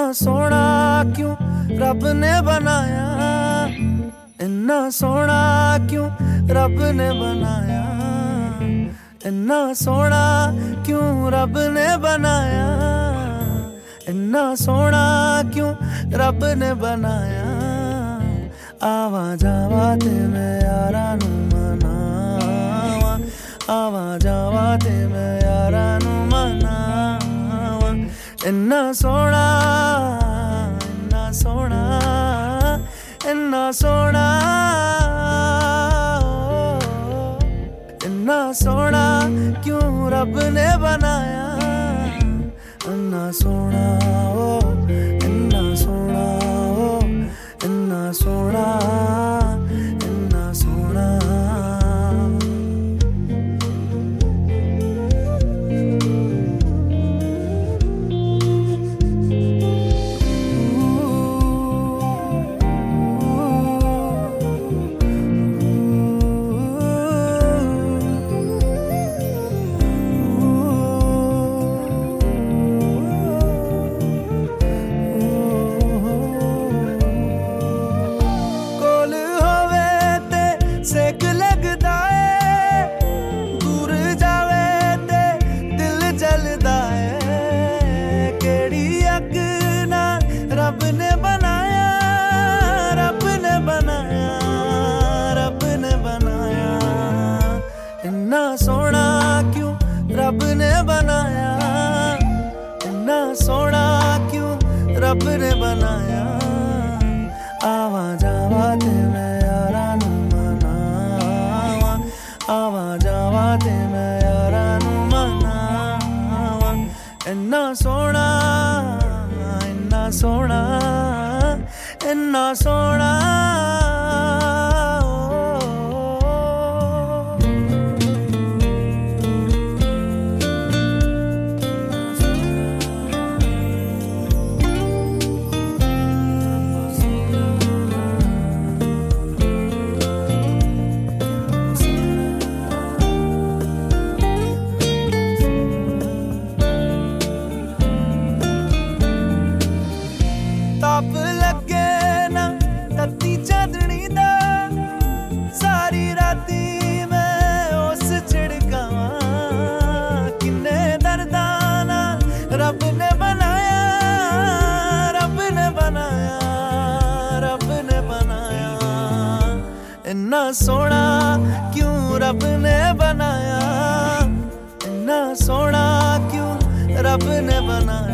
सोना क्यों रब ने बनाया, इन्ना सोना क्यों रब ने बनाया, इन्ना सोना क्यों रब ने बनाया, इन्ना सोना क्यों रब ने बनाया। आवा जावा ते मैं यारा नू मनावा, आवा जावा ते मैं यारा नू मनावा। इन्ना सोना, इन्ना सोना, इन्ना सोना, इन्ना सोना क्यों रब ने बनाया, इन्ना सोना ओ, इन्ना सोना ओ, इन्ना सोना, इन्ना सोना। सेक लगदा है, दूर जावे ते दिल जलदा है। केड़ी अग नाल रब ने बनाया, रब ने बनाया, रब ने बनाया। इन्ना सोना क्यों रब ने बनाया, इन्ना सोना क्यों रब ने बनाया। आवा जावा ते मैं यारा नू मनावा, आवा जावा ते मैं यारा नू मनावा। इन्ना सोना, इन्ना सोना, इन्ना सोना। ताप लगे ना तत्ती चांदनी दा, सारी राती मैं उस छिड़कावा। किन्ने दर्दां नाल रब ने बनाया, रब ने बनाया, रब ने बनाया। इन्ना सोना क्यों रब ने बनाया, इन्ना सोना क्यों रब ने बनाया।